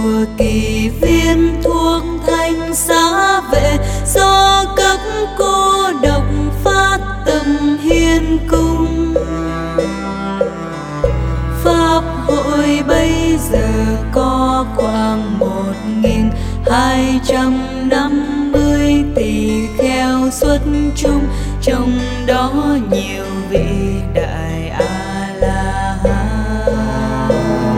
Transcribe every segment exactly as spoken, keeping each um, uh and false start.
chùa Kỳ Viên thuốc thanh xá vệ, do cấp cô độc phát tâm hiến cung. Pháp hội bây giờ có khoảng một nghìn hai trăm năm mươi tỳ kheo xuất chúng, trong đó nhiều vị đại A La Hán.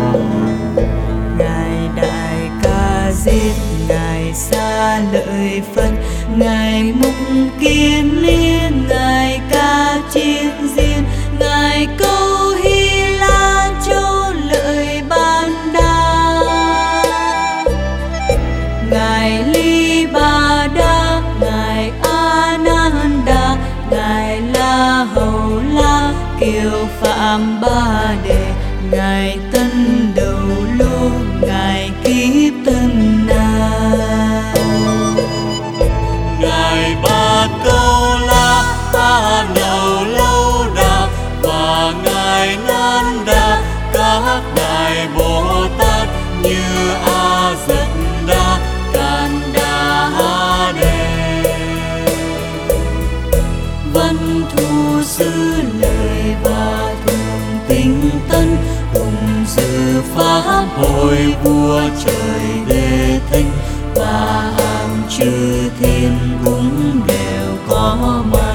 Ngài Đại Ca Diếp, ngài Sa Lợi Phật, ngài Mục Kiên Liên, ngài Ca Chiên Diên, ngài Câu Hy La Châu Lợi Ban Đa, ngài Ly Ba Đa, ngài A Nan Đa, ngài La Hầu La Kiều Phạm Ba Đề, ngài Tân Đầu Lô, ngài Kiếp Tân Na, ngài Ba Câu La, A Nậu Lâu Đà và ngài Nan Đa, các đại Bồ Tát như A Dật Đa, Can Đa Ha Đề. Văn Thù Sư Lợi và Thường Tinh Tân cùng dự pháp Hội vua trời Đế Thích và hàng chư thiên cũng đều có mặt.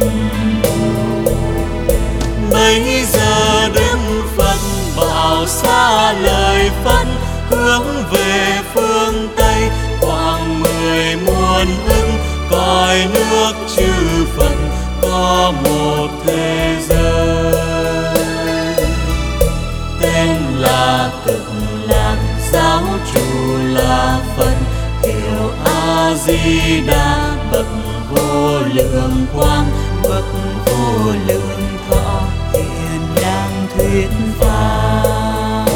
Bây giờ Đức Phật bảo Sa Lợi Phất hướng về phương Tây, khoảng mười muôn ức cõi nước chư Phật có một thế giới. Tên là Cực Lạc, giáo chủ là Phật, hiệu A Di Đà, bậc vô lượng quang, bậc vô lượng thọ, hiện đang thuyết pháp.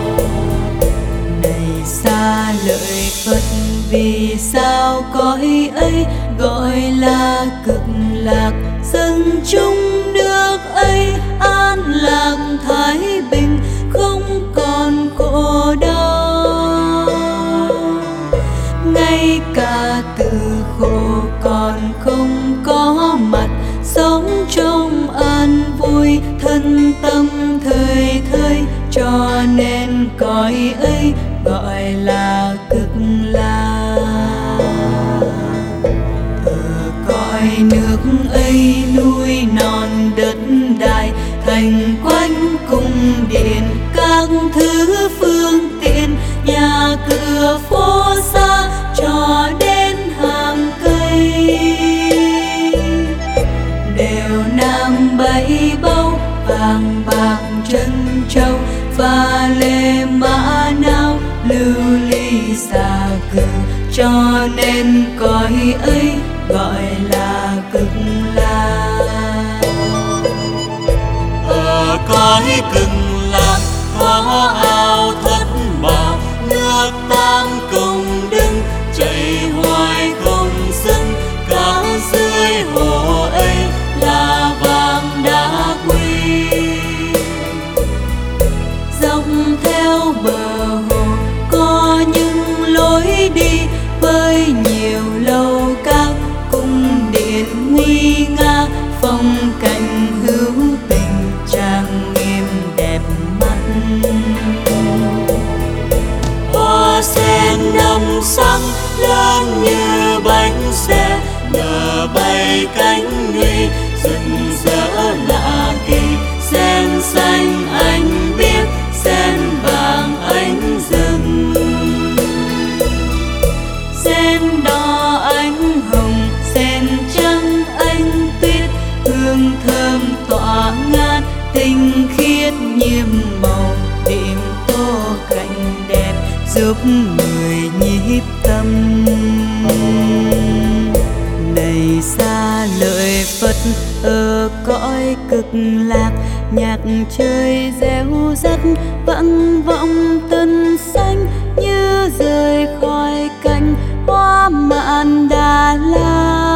Này Sa Lợi Phất, vì sao cõi ấy gọi là Cực Lạc? Dân chúng nước ấy an lạc thái bình, không còn khổ đau. Ngay cả từ khổ còn không có mặt, sống trong an vui, thân tâm thời thời, cho nên cõi ấy gọi là Cực Lạc. Ở cõi nước ấy núi non đất đai, thành quanh cung điện, các thứ phương tiện, nhà cửa phố xa cho đến hàng cây, đều nam bảy báu, vàng bạc trân châu, và lê mã não, lưu ly xà cừ, cho nên cõi ấy gọi là Cực Lạc. Ở cõi Cực Lạc có ao thất bảo, nước tam công đức chảy hoài không dứt, cả dưới hồ ấy là vàng đá quý. Dọc theo bờ hồ có những lối đi, với nhiều lầu các cung điện nguy nga, phong cảnh hữu tình trang nghiêm đẹp mắt. Hoa sen năm sắc lớn như bánh xe, nở bay cánh nguy rực rỡ lạ kỳ. Sen xanh anh biết, sen vàng anh rừng, sen đỏ anh hồng, sen trắng anh tuyết, hương thơm tỏa ngát, tinh khiết nhiệm màu, điểm tô cảnh đẹp giúp người nhiếp tâm. Này Sa Lợi Phất, ở cõi Cực Lạc, nhạc chơi réo rắt, vang vọng tân xanh, như rơi khỏi cành hoa mạn Đà La.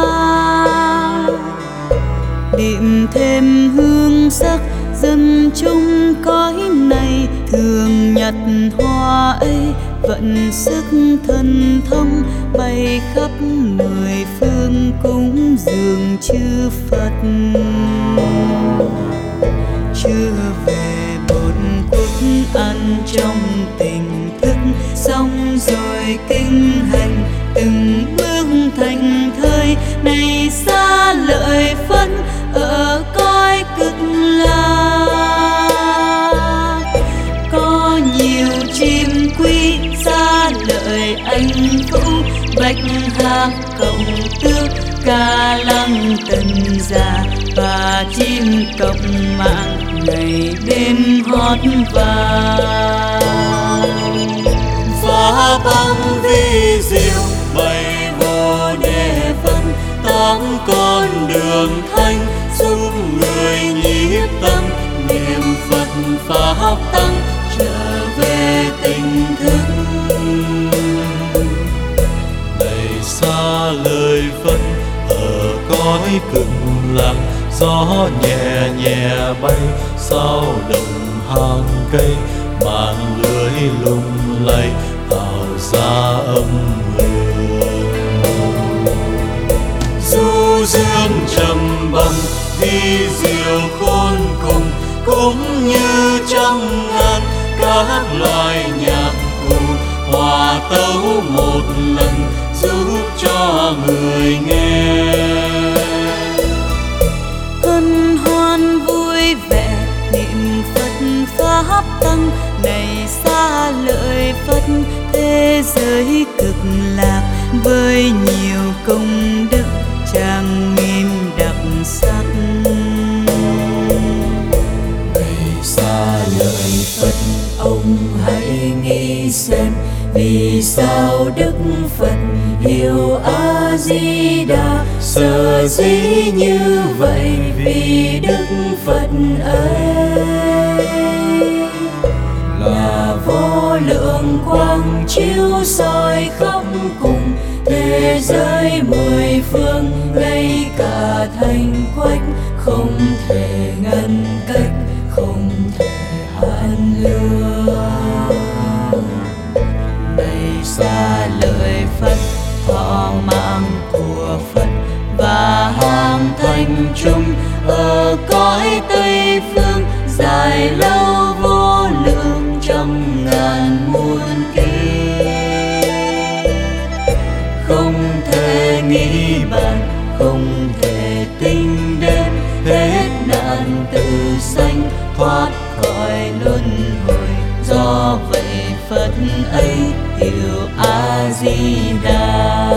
Điểm thêm hương sắc, dân chung cõi này thường nhặt hoa ấy vận sức thần thông bay khắp mười phương cúng dường chư Phật. Chưa về một quốc ăn trong tình thức, xong rồi kinh hành từng bước thành thơi. Này xa lợi phân ở cõi cực lạc, có nhiều chim quý xa lợi anh vũ, bạch hạc cộng tước ca lăng tần già, và chim cộng mạng ngày đêm hót vang. Pháp âm vi diệu bày vô đề phân, tám con đường thanh giúp người nhiếp tâm, niệm Phật pháp tăng trở về tỉnh thức. Này xa lời phân ở cõi cực lạc, gió nhẹ nhẹ bay sao động hàng cây, màn lưới lung lay tạo ra âm hưởng. Du dương trầm bồng vi diệu khôn cùng, cũng như trăm ngàn các loại nhạc cụ hòa tấu một lần giúp cho người nghe. Hân hoan vui vẻ niệm Phật pháp tăng, này xa lợi Phật thế giới cực lạc, với nhiều công đức trang nghiêm đặc sắc. Này xa lợi Phật ông hãy nghĩ xem, vì sao Đức Phật hiệu A Di Đà sở dĩ như vậy? Vì Đức Phật ấy là vô lượng quang chiếu soi khắp cùng thế giới mười phương, ngay cả thành quách không thể ngăn cách, không thể hạn lượng. Này xa lời Phật thọ mạng của Phật và hàng thành chung ở cõi Tây phương, dài lâu vô lượng trăm ngàn muôn kiếp, không thể nghĩ bàn, không thể tính đến, hết nạn tử sanh thoát khỏi luân hồi. Do vậy Phật ấy hiệu A Di Đà.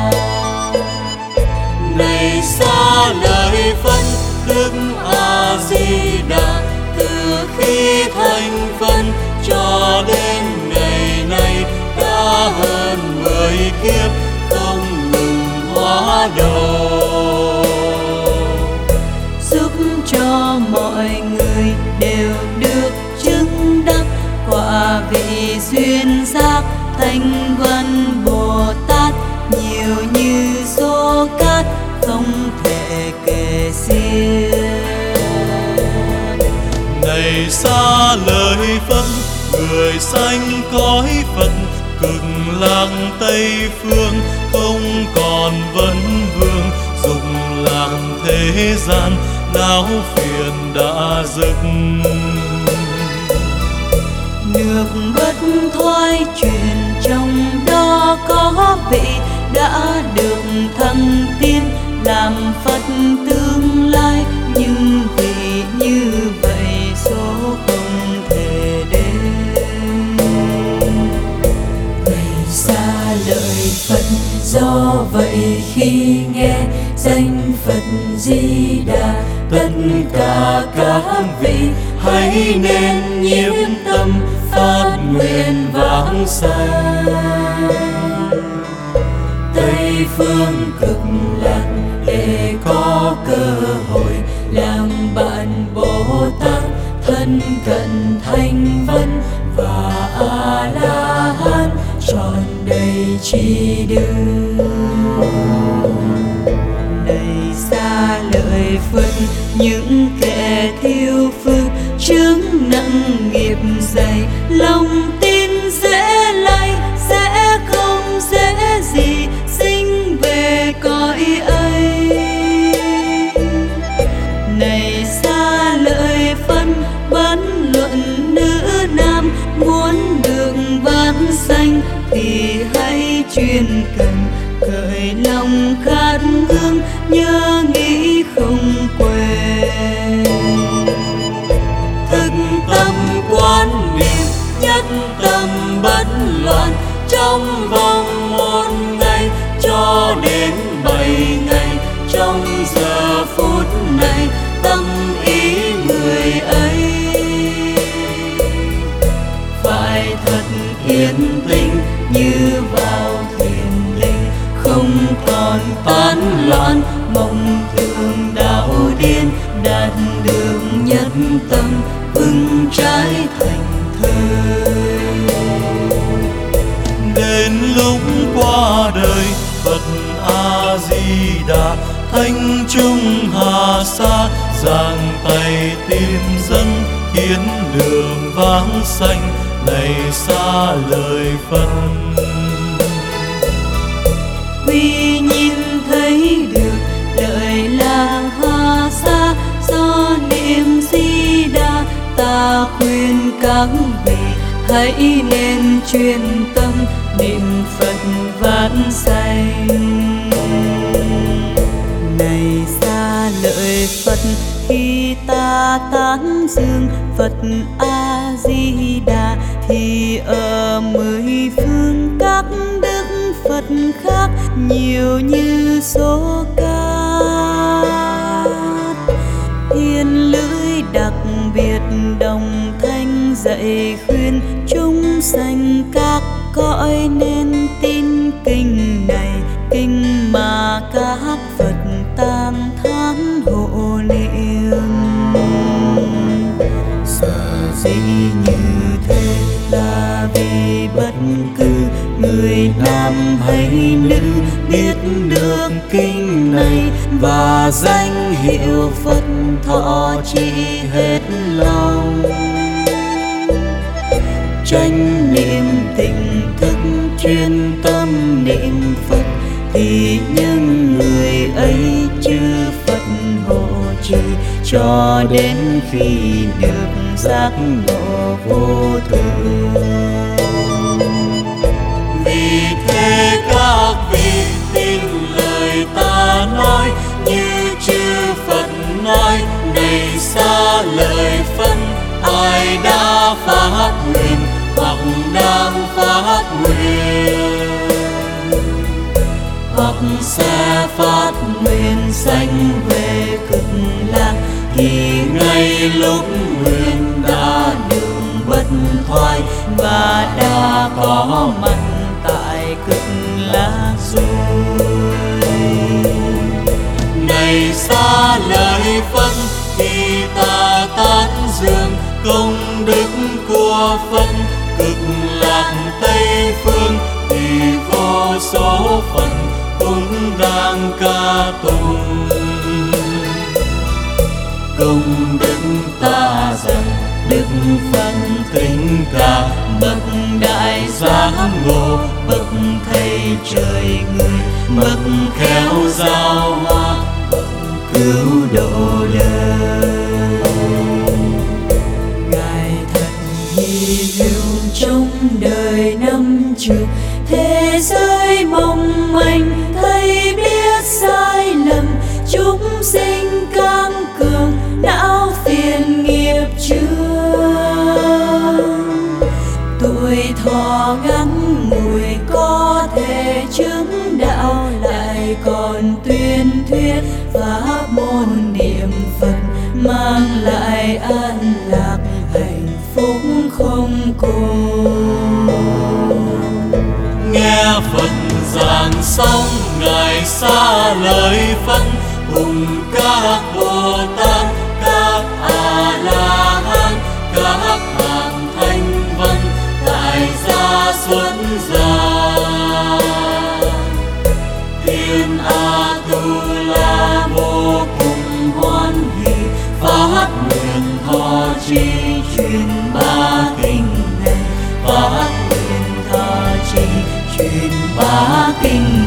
Này xa lời phân Đức A Di Đà, từ khi thành phân cho đến ngày nay đã hơn mười kiếp không ngừng hóa độ, giúp cho mọi người đều được chứng đắc quả vị duyên giác thanh văn Bồ Tát, nhiều như số cát không thể kể xiết. Này xa lời Phật người sanh cõi Phật, cực lạc Tây phương không còn vấn vương, dục lạc thế gian não phiền đã dứt. Nước bất thoái chuyển trong đó có vị đã được thăng tiên làm Phật tương lai, nhưng vì như vậy số không thể đến. Này xa lời Phật, do vậy khi nghe danh Phật Di Đà, tất cả các vị hãy nên nhiếp tâm phát nguyện vãng sanh Tây phương cực lạc, để có cơ hội làm bạn Bồ Tát thân cận thanh văn và A La Hán tròn đầy trí đức. Này xa lợi Phật, những kẻ thiêu phước chướng nặng nghiệp dày, lòng tin dễ lay chuyên cần, cởi lòng khát hương nhớ nghĩ không quên. Thực tâm quán niệm nhất tâm bất loạn, trong vòng một ngày cho đến bảy ngày. Trong giờ phút này tâm ý người ấy phải thật yên tĩnh như vào thiền định, không còn tán loạn mộng tưởng đạo điên. Đạt được nhất tâm vững trái thành thơi. Đến lúc qua đời Phật A Di Đà, thanh trung hà sa, giang tay tìm dâng hiến đường vắng xanh này xa lời Phật. Vì nhìn thấy được lời làng Hà Sa, do niệm Di Đà ta khuyên các vị hãy nên chuyên tâm niệm Phật vãng sanh. Này xa lợi Phật khi ta tán dương Phật A Di Đà, thì ở mười phương các đức Phật khác nhiều như số cát. Thiên lưỡi đặc biệt đồng thanh dạy khuyên chúng sanh các cõi nên tin kinh này, kinh mà các Phật tam thán hộ niệm. Sở dĩ như thế là vì bất cứ người nam hay nữ biết được kinh này và danh hiệu Phật thọ trì hết lòng. Chánh niệm tỉnh thức chuyên tâm niệm Phật, thì những người ấy chư Phật hộ trì cho đến khi được giác ngộ vô thường. Vì thế các vị tin lời ta nói, như chư Phật nói này xa lời phân. Ai đã phát nguyện hoặc đang phát nguyện, hoặc sẽ phát nguyện sanh về cực lạc, thì ngay lúc nguyện đã đường bất thoại và đã có mặt tại cực lạc rồi. Này xa lời Phật thì ta tán dương công đức của Phật. Cực lạc Tây phương thì vô số Phật cũng đang ca tụng. Công đức ta dâng đức Phật kính ca, bậc đại giác ngộ, bậc thầy trời người, bậc khéo giao hoa, bậc cứu độ đời. Ngài thật hy hữu trong đời năm trường, thế giới mong manh thấy biết sai lầm. Chúng sinh cam cường não phiền nghiệp chướng, tuổi thọ ngắn ngủi có thể chứng đạo, lại còn tuyên thuyết pháp môn niệm Phật mang lại an lạc hạnh phúc không cùng. Nghe Phật giảng xong ngài xa lời Phật, cùng các Bồ Tát, các A La Hán, các hạng thanh văn tại gia xuất gia. Thiên A Tu La vô cùng hoan hỷ, phát nguyện thọ trì truyền ba kinh này, phát nguyện thọ trì truyền ba kinh